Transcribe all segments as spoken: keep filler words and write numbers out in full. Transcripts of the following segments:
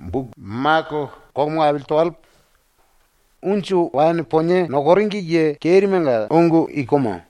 buk Marko kogmo abil twelve. Unchu wan ponye nogoringi ye kerimenga ungu ikoma.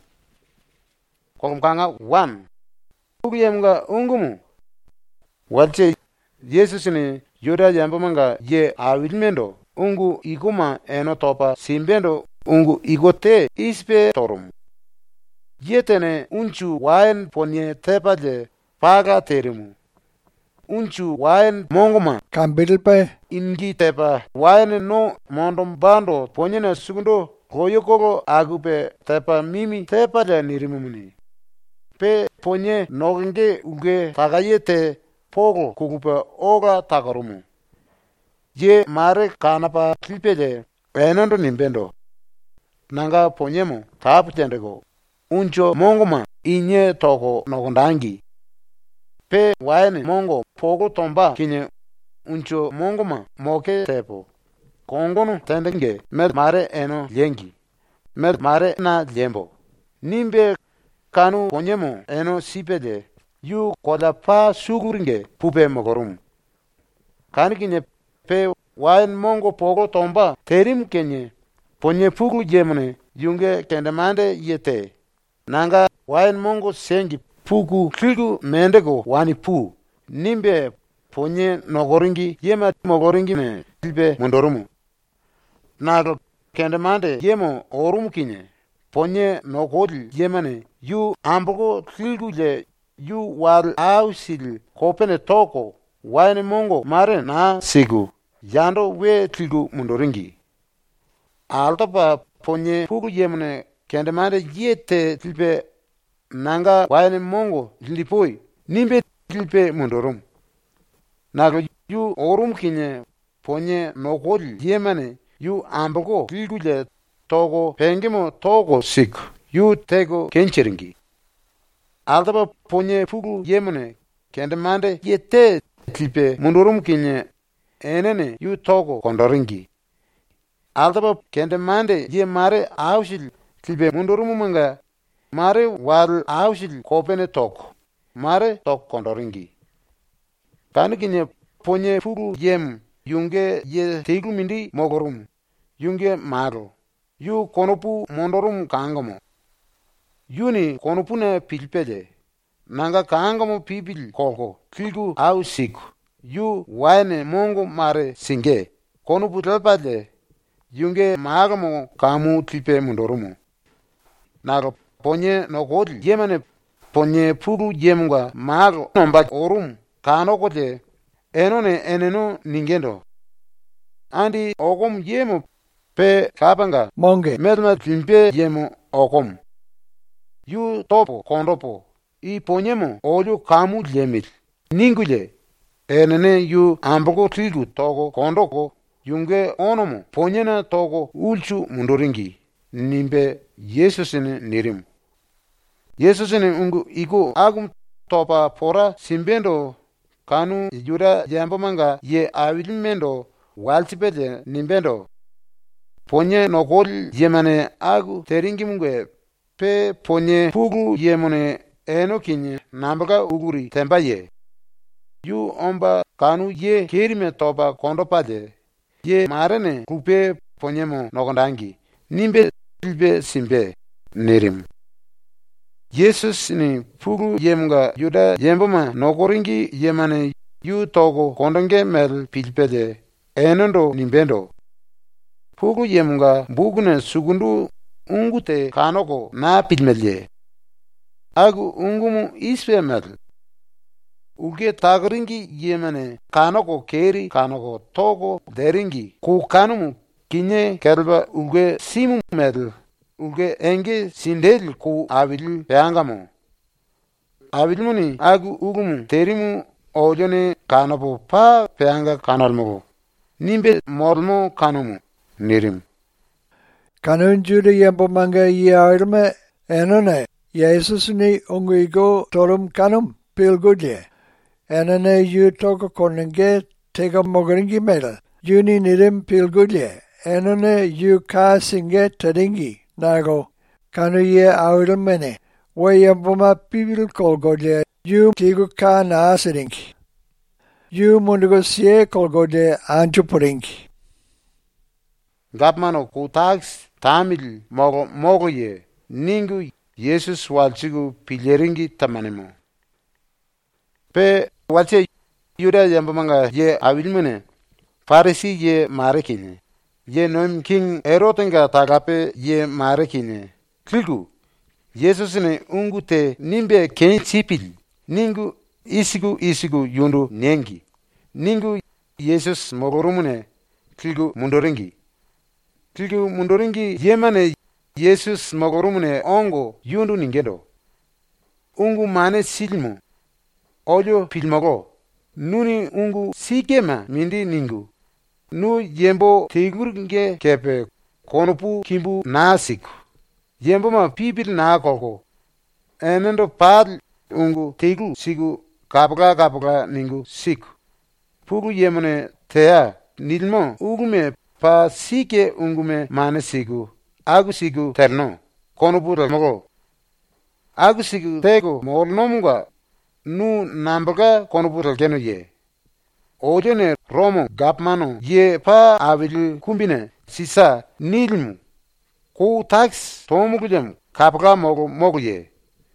Kogm kanga one. Buk yemga ungumu. Walche Yesus ni yuda jambomanga ye awilmendo ungu ikoma eno topa simbendo ungu igote ispe torum. Yetene unchu waen ponye tepaje paga terimu. Unchu waen mongoma Kambilpe ingi tepa waen no mondom bando ponye na sugundo koyokoro agupe tepa mimi tepa ja nirimumuni. Pe ponye noginge uge tagayete pogo kukupe oga tagarumu. Ye mare kanapa kilpeje enando nimbendo. Nanga ponyemo tapu tendego. Uncho mongoma inye toko nogondangi. Pe waene mongo pogo tomba kinye uncho mongoma moke tepo. Kongono tendenge med mare eno lengi. Med mare na lembo. Nimbe kanu ponyemo eno sipede. Yu koda pa suguringe pupe mogorum. Kani kinye pe waen mongo pogo tomba terim kenye. Ponye pugu jemone yunge kendemande yete. Nanga waen mongo sengi pugu kilgu mendego wani pu. Nimbe ponye nogoringi yema mogoringi me kilbe mundorumu. Nago kendemande yemo orum kinye. Ponye nogodi yemane yu ambogo kilgu le yu wal ausil kopene toko waen mongo mare na sigu. Yando we kilgu mundoringi. Altapa ponye pugu yemane kendemande yete tilpe nanga waene mongo lipoi nimbe tilpe mundorum. Nago yu orum kinye ponye nokol yemane yu ambogo tilgule togo pengemo togo sik yu tego kencheringi. Altapa ponye pugu yemane kendemande yete tilpe mundorum kinye enene yu togo kondoringi. Altapa kendemande ye mare ausil tilpe mundorumu manga mare wal ausil kopene tok mare tok kondoringi. Kani kinye ponye pugu yem yunge ye teglu mindi mogorum yunge maro yu konopu mondorum kangamo yuni konopu na pilpede nanga kangamo pibil koko kilgu au siku yu waene mongo mare singe konopu telpade yunge magamo kamu tilpe mondorumu. Nago ponye nogodi yemane ponye pugu yemga mago nomba orum kano kote enone eneno ningendo. Andi okom yemo pe kapanga monge medma timpe yemo okom. Yu topo kondopo i ponyemo olyo kamu lemil. Ningule enene yu ambogo trigu togo kondoko yunge onomo ponyena togo ulchu mundoringi. Nimbe Yesusini nirim. Yesusini ungu iku agum topa pora simbendo kanu yuda jambomanga ye awilimendo waltipede nimbendo. Ponye nokol yemane agu teringimungwe pe ponye pugu yemone eno kinye nambaga uguri tembaye. Yu omba kanu ye kerime topa kondopade ye marene kupe ponyemo nokondangi. Nimbe tilbe simbe nirim. Yesus ni pugu yemga yuda yemboma nokoringi yemane yu togo kondonge mel pilpede enondo nimbendo. Pugu yemga bugune sugundu ungute kanoko na pilmelye. Agu ungumu ispe mel. Uge tagringi yemane kanoko keri kanoko togo deringi ku kanumu kinye kelba uge simu mel. Uge enge sindel ku abil peangamo. Abilmuni agu ugumu terimu ojone kanapo pa peanga kanalmo. Nimbe mormo kanumu nirim. kanun juda yembo manga yarme enone Jesus ni ungigo torum kanum pilgudye. Enone yu toko konenge tega mogoringi mela. Yuni nirim pilgudye. Enone yu ka singe taringi. Nago kanu ye aurmene we yemboma pibil kolgodye yu tigu ka naasirinki. yu mundugo sie kolgode anju puringi. Gapmano ku tax tamil mogo mogo ye ningu Jesus walchigu pileringi tamanemo. Pe walche yuda yambamanga ye awilmune Farisi ye marekine. Ye noim king erotenga tagape ye marekine. Kligu Jesus ne ungu te nimbe ken chipil. Ningu isigu isigu yundu nengi. Ningu Jesus mogorumune kligu mundoringi. Kligu mundoringi yemane Jesus mogorumune ongo yundu ningendo. Ungu mane silmu. Ojo pilmogo. Nuni ungu sikema mindi ningu. Nu yembo tegurge kepe konopu kimbu nasiku. Yembo ma pibil na koko. Enendo pad ungu tegu sigu kapga kapga ningu siku. Pugu yemone tea nilmo ugume pa sike ungume mane sigu. Agu sigu terno. Konopu ramogo. Agu sigu tego mornomunga. Nu nambaga konopu ralgeno ye. Ojone Romo gapmano ye pa avil kumbine sisa nilmu. Ku tax tomugulem kapga mogo mogo ye.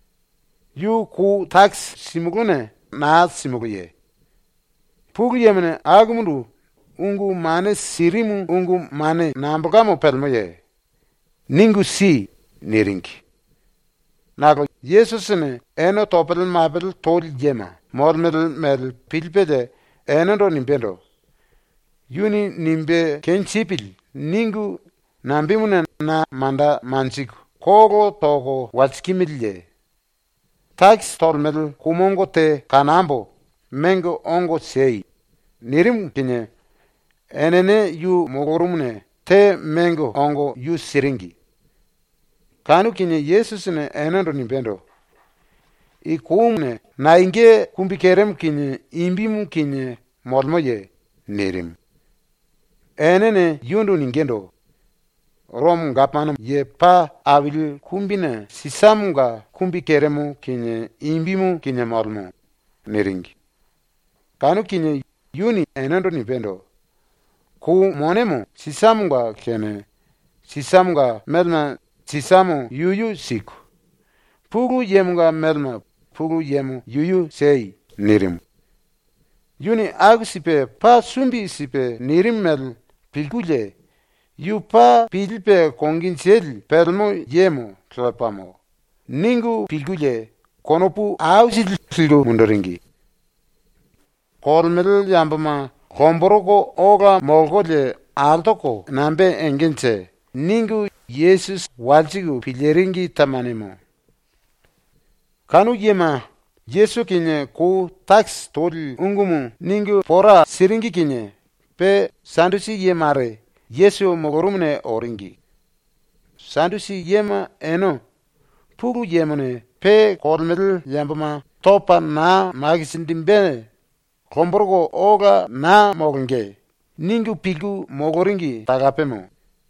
Yu ku tax simugune na simugu ye. Pugu yemene agumundu ungu mane sirimu ungu mane nambaga mo pelmo ye. Ningu si nirinki. Nago Yesusene eno topel mabel tol yema. Mormel mel pilpede enendo nimbendo. Yuni nimbe kenchipil ningu nambimune na manda manchiku. Kogo togo watskimilye. Tax tolmel kumongo te kanambo mengo ongo sei. Nirim kinye enene yu mogorumune te mengo ongo yu siringi. Kanu kinye Yesusne enendo nimbendo. I kumne na inge kumbikerem kinye imbimu kinye molmo ye nirim. Enene yundu ningendo. Rom gapmanum ye pa avil kumbine sisamunga kumbikeremu kinye imbimu kinye molmo niringi. Kanu kinye yuni enendo nipendo. Ku monemo sisamunga kene sisamunga melma sisamu yuyu siku. Pugu yemunga melma Pugu yemu yuyu sei nirim. Yuni agu sipe pa sumbi sipe nirim mel pilgule. Yu pa pilpe kongin sel pelmo yemu tlapamo. Ningu pilgule konopu ausil silgo mundoringi. Kormel yambama komboroko oga mogole altoko nambe engense. Ningu Jesus walchigu pileringi tamanemo. Kanu yema Yesu kinye ku tax tol ungumu ningu pora siringi kinye pe sandusi yemare Yesu mogorumne oringi. Sandusi yema eno pugu yemane pe kormel yambama topa na magisindimbene komborgo oga na moringe ningu pigu mogoringi tagapemo.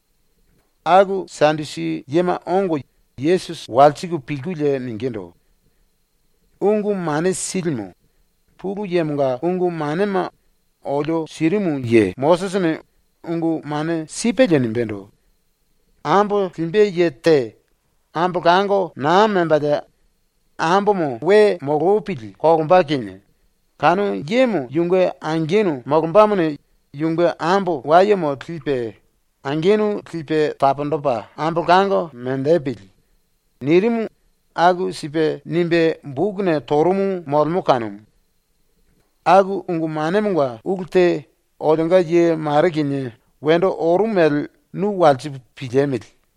Agu sandusi yema ongo Jesus walchigu pigule ningendo. Ungu mane silmu. Pugu yemunga ungu mane ma ojo sirimu ye. Mosesene ungu mane sipeje nimbendo. Ambo timbe ye te. Ambo kango na membade. Ambo mo we mogopili kogumba kinye. Kanu yemu yungwe angenu mogumbamune yungwe ambo waye mo klipe. Angenu klipe tapandopa. Ambo kango mendepili. Nirimu agu sipe nimbe bugne torumu molmu kanum. Agu ungu manemungwa ugulte odonga ye marekinye wendo orumel nu walchi pilemel.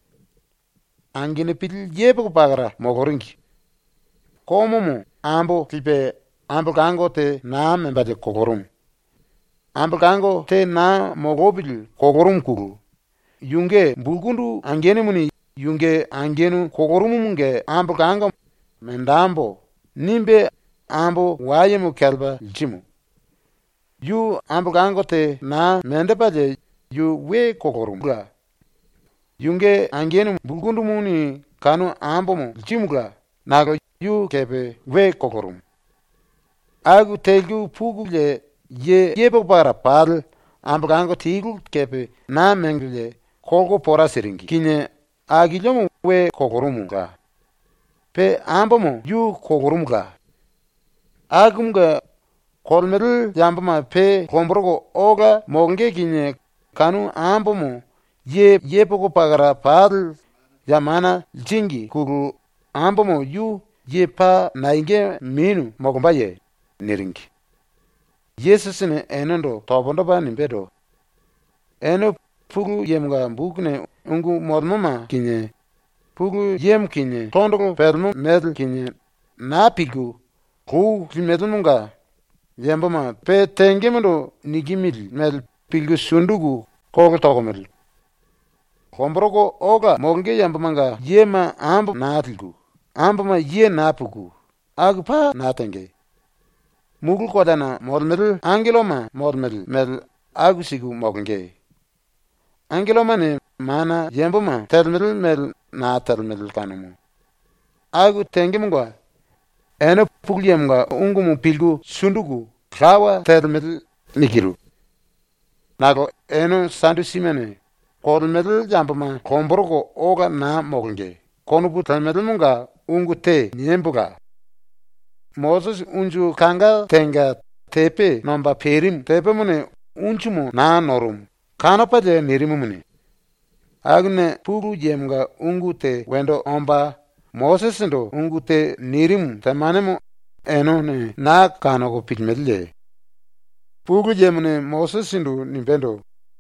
Angine pil yebe pagara mogoringi. Komomu ambo klipe ambo kango te na membade kogorum. Ambo kango te na mogobil kogorum kugu. Yunge bulgundu angene muni yunge angenu kogorumu munge ambo kanga mendambo nimbe ambo waye mu kelba jimu. Yu ambo kango te na mendepaje yu we kogorumu. Yunge angenu bulgundu muni kanu ambo mu jimu nago yu kepe we kogorumu. Agu tegu pugule ye yebo para pal ambagango tigul kepe na mengle kogo pora seringi kinye agilyomu we kogorumuga pe ambamo yu kogorumuga agumga kolmerul yambama pe kombrogo oga monge kinye kanu ambamo ye yebo pagara pal yamana jingi kuru ambamo yu ye pa nainge minu mogombaye neringi Jesus ne enendo tobondo ba nimbedo eno pugu yemga bukne ungu modmama kinye pugu yem kinye tondo permo medel kinye na pigu ku medunga yembama pe tengemendo nigimil medel pigu sundugu kogo togomel kombrogo oga monge yambamanga yema ambo natilgu ambama ye napugu agpa natenge mugul kodana modmel angeloma modmel mel agusigu mognge angeloma ne mana yemboma termel mel na termel kanamu agu tengemngwa eno pugliemga ungumu pilgu sundugu kawa termel nikiru nago eno sandu simene kodmel jambama kombrogo oga na mognge konubu termel munga ungu te nyembuga Moses unju kanga tenga tepe nomba perim tepe mune unchumu na norum kanapa je nirimu mune agne puru jemga ungu te wendo omba Moses ndo ungu te nirimu temanemu eno ne na kanoko pitmedle puru jemune Moses ndo nimbendo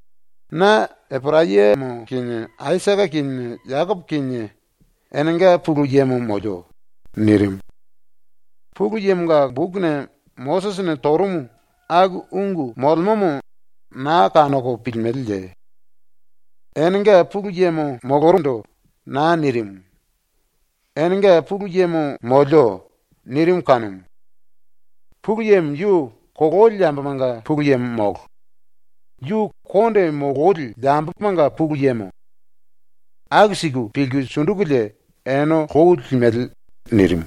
na epraye mo kinye Isaac kinye Jacob kinye enenga puru jemu mojo nirim Pugu yemga bugne Moses ne torumu agu ungu modmomu na kanoko pitmedle enenga pugu yemu mogorundo na nirim enenga pugu yemu mojo nirim kanum pugu yem yu kogol yambamanga pugu yem mog yu konde mogol yambamanga pugu yemu agsigu pilgu sundugule eno kogol medel nirim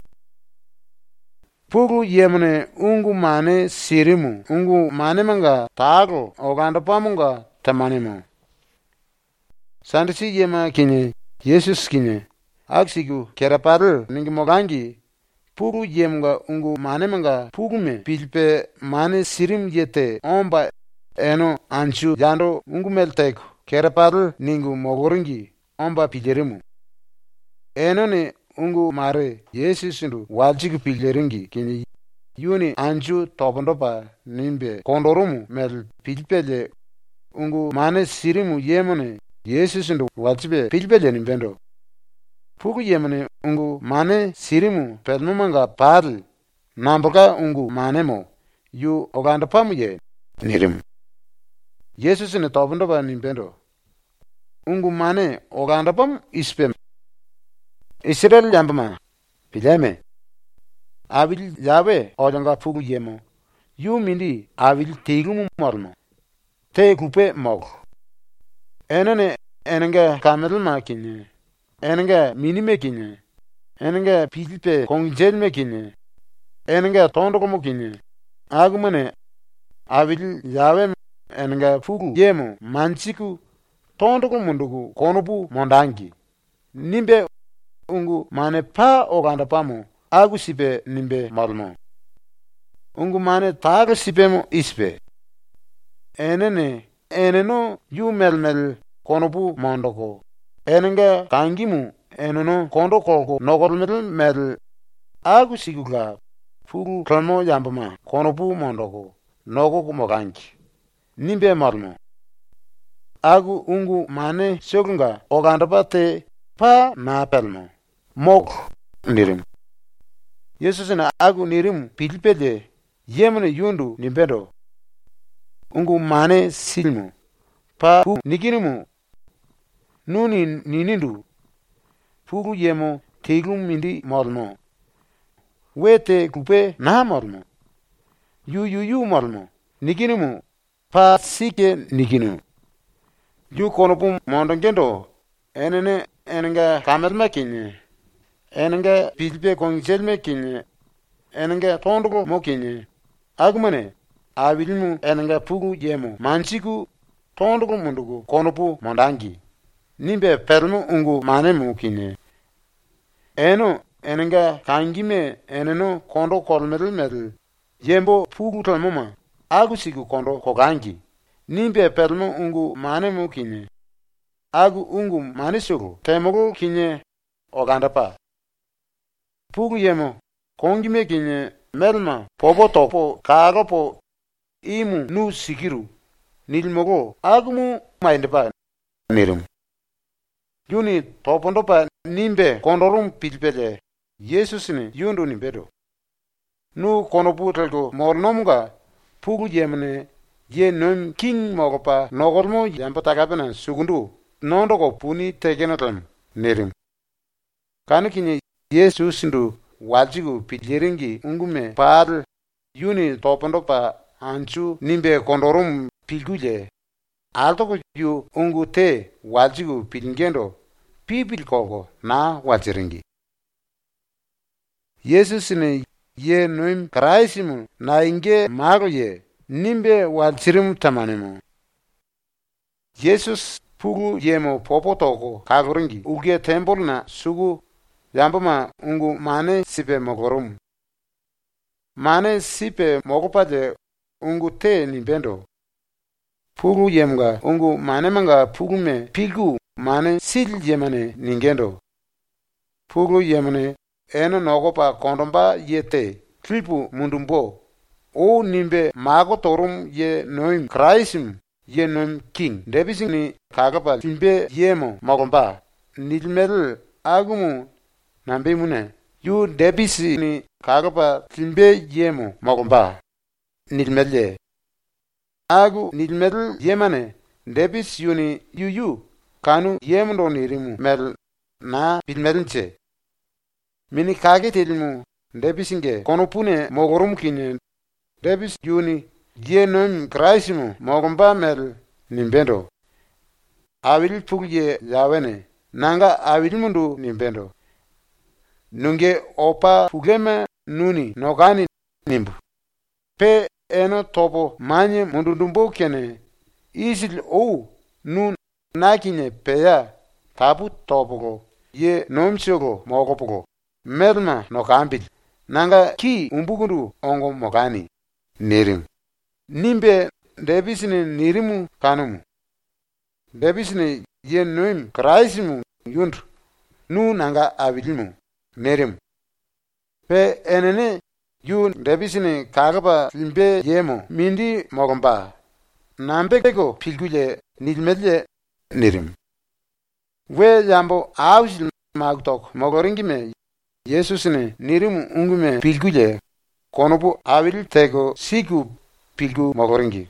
Pugu yemne ungu mane sirimu ungu mane manga tago oganda pamunga tamanemo Sandisi yema kinye Jesus kinye aksigu keraparu ningi mogangi pugu yemga ungu mane manga pugume pilpe mane sirim yete omba eno anchu jando ungu melteko keraparu ningu mogoringi omba pilerimu eno ne ungu mare Jesus ndu waljig pileringi kini yuni anju topondopa nimbe kondorumu mel pilpele ungu mane sirimu yemone Jesus ndu waljibe pilpele nimbendo pugu yemone ungu mane sirimu pelmumanga padl namboka ungu manemo yu oganda pamuye nirim Jesus ne topondopa nimbendo ungu mane oganda pam ispe Israel yambama pileme abil yabe ojanga pugu yemo yu mindi abil tegumu mormo te kupe mog enene enenge kamerul makinye enenge minime kinye enenge pilpe kongjel mekinye enenge tondo komo kinye agumane abil yabe enenge pugu yemo manchiku tondo komundugu konopu mondangi nimbe ungu mane pa oganda pamo agu sipe nimbe malmo ungu mane taga sipemo ispe enene eneno yu melmel konopu mondoko enenge kangimu eneno kondo koko nogormel mel agu siguga furu kalmo yambama konopu mondoko nogo kumoganki nimbe malmo agu ungu mane shogunga oganda pate pa na pelmo mok nirim Jesus na agu nirim pilpele yemne yundu nimbedo ungu mane silmu pa pu nikinimu nuni ninindu puru yemo tegum mindi mormo wete kupe na mormo yu yu yu mormo nikinimu pa sike nikinu yu konopum mondongendo enene enenga kamerma kinye enenga pilpe kongselme kinye enenga tondoko mo kinye agmane awilimu enenga pugu yemo manchiku tondugu mundugu konopu mondangi nimbe permu ungu manemu kine eno enenga kangime eneno kondo kolmedel medel yembo pugu tolmuma agu sigu kondo kogangi nimbe permu ungu manemu kine agu ungu manisuru temogu kine ogandapa pugu yemo kongime kine melma popo topo kagopo imu nu sigiru nilmogo agumu maindepa nirum yuni topondopa nimbe kondorum pilpele yesusini yundu nimbedo nu konopu telgo mornomuga pugu yemne ye nom king mogopa nogormo yampa tagapena sugundu nondoko puni tegenotam nirum kanu kinye yesusindu wajigu pileringi ungume paal yuni topondopa anchu nimbe kondorum pilguje altoko yu ungu te wajigu pilingendo pibil kogo na wajiringi yesusini ye noim kraisimu na inge mago ye nimbe wajirim tamanimu yesus pugu yemo popo toko kagoringi uge temple na sugu yambama ungu mane sipe mogorum mane sipe mogopade ungu te nimbendo pugu yemga ungu mane manga pugu me pigu mane sil yemane ningendo pugu yemane eno nogopa kondomba yete tripu mundumbo o nimbe mago torum ye noim kraisim ye noim king debisini kagapa timbe yemo mogomba nilmel agumu nambe mune yu debisi ni kagapa timbe yemo mogomba nilmelle agu nilmel yemane debis yuni yuyu kanu yemndo nirimu mel na bilmelinche mini kage telimu debisinge konopune mogorum kine debis yuni yenom kraisimu mogomba mel nimbendo awil pugye yawene nanga awil mundu nimbendo nunge opa pugema nuni nogani nimbu pe eno topo manye mundundumbo kene isil ou nun nakine peya tabu topogo ye nomchogo mogopogo melma nokambil nanga ki umbugundu ongo mogani nirim nimbe debisini nirimu kanumu debisini ye noim kraisimu yundu nu nanga awilimu nirim pe enene yu debisini kagaba limbe yemo mindi mogomba nambego pilgule nilmedle nirim we yambo awsil magtok mogoringime yesusine nirimu ungume pilgule konobu awil tego sigu pilgu mogoringi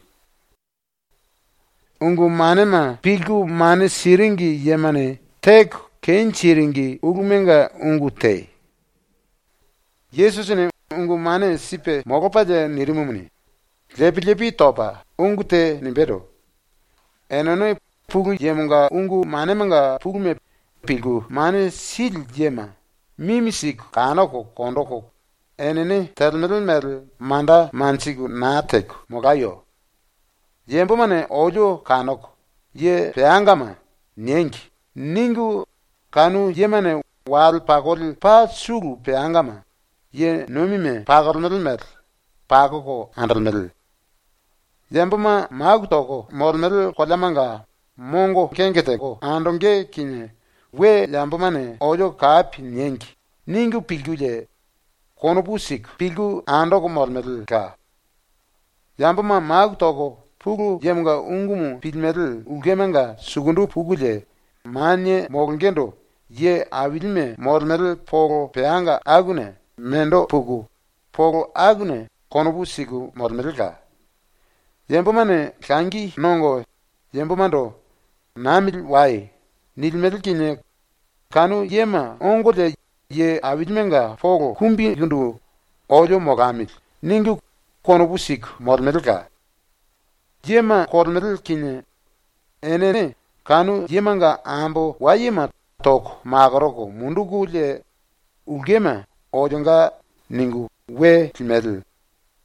ungu manema pilgu mane siringi yemane tek ken siringi ugumenga ungu te yesusine ungu mane sipe mogopaje nirimu muni lepi lepi topa ungu te nimbedo enono pugu yemunga ungu manemanga pugume pilgu mane sil yema mimisik kanoko kondoko enene termel mel manda mansigu natek mogayo yembo mane ojo kanoko ye peangama nengi ningu kanu yemane wal pagol pa sugu peangama ye nomime pagol mel pagoko andal mel yembo ma magutoko mormel kolamanga mongo kengete ko andonge kinye we yambo mane ojo kapi nengi ningu pilgule kono busik pilgu ando ko mormel ka yambo ma mag toko pugu yemga ungumu pilmel ugemenga sugundu pugule manye mogengendo ye awilme mormel pogo peanga agune mendo pugu pogo agune kono busiku mormel ka yambo mane kangi nongo yambo mando namil wai nilmel kinye kanu yema ongode ye awidmenga fogo kumbi yundu ojo mogamil ningu kono busik mormelka yema kormel kinye enene kanu yemanga ambo wayema tok magaroko mundugule ugema ojonga ningu we timel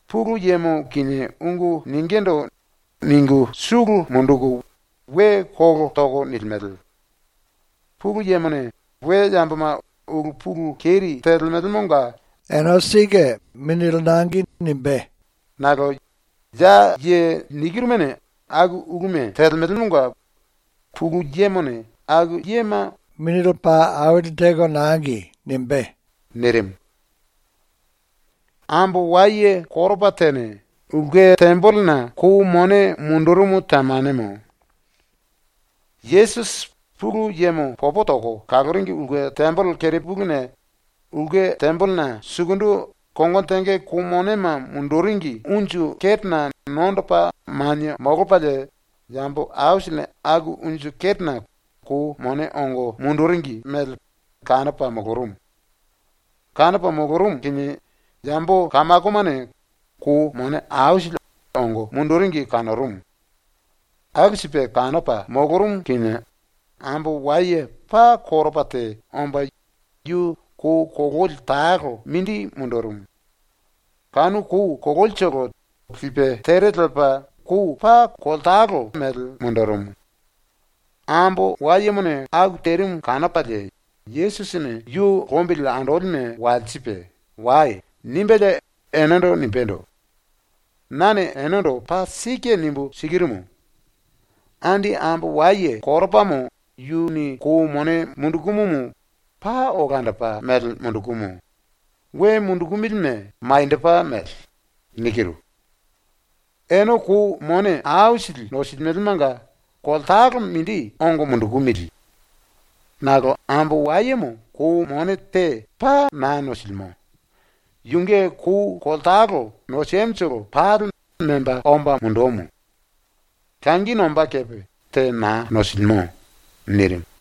puru yemo kine ungu ningendo ningu sugu mundugu we kogo togo nilmedel. Puru yemone we jambama ugu puru keri tedelmedel monga. Eno sige minil nangi nimbe. Nago ja ye nigirumene agu ugume tedelmedel monga puru yemone agu yema minil pa awiditego nangi nimbe. Nirim. Ambo waye korbatene uge tembolna ku mone mundurumu tamanemo. Jesus puru yemo popotoko kagoringi uge tembol kerepugine uge tembolna sugundu kongontenge ku monema munduringi unju ketna nondopa manya mogopale jambo ausne agu unju ketna ku mone ongo munduringi mel kanapa mogorum. Kanapa mogorum kini jambo kamakomane ku mone ausle ongo munduringi kanarum. Agsipe kanapa mogorum kini ambo waye pa koropate omba yu ku kogol tago mindi mundurum. Kanu ku kogol chogo sipe teretlpa ku pa koltago mel mundurum. Ambo waye mone agu terim kanapa de Yesusine yu gombila andolne walsipe waye nimbele enando nimpendo. Nane enando pa sike nimbu sigirumu. Andi ambo waye koropamo yu ni ku mone mundukumumu pa oganda pa mel mundukumu. We mundukumilme mainde pa mel nikiru. Eno ku mone ausil no silmelmanga koltago mindi ongo mundukumili. Nago ambo wayemo ku mone te pa na no silmo. Yunge ku koltago no semchoro pa memba omba mundomu. Kangi nomba kepe te na no silmo nirim.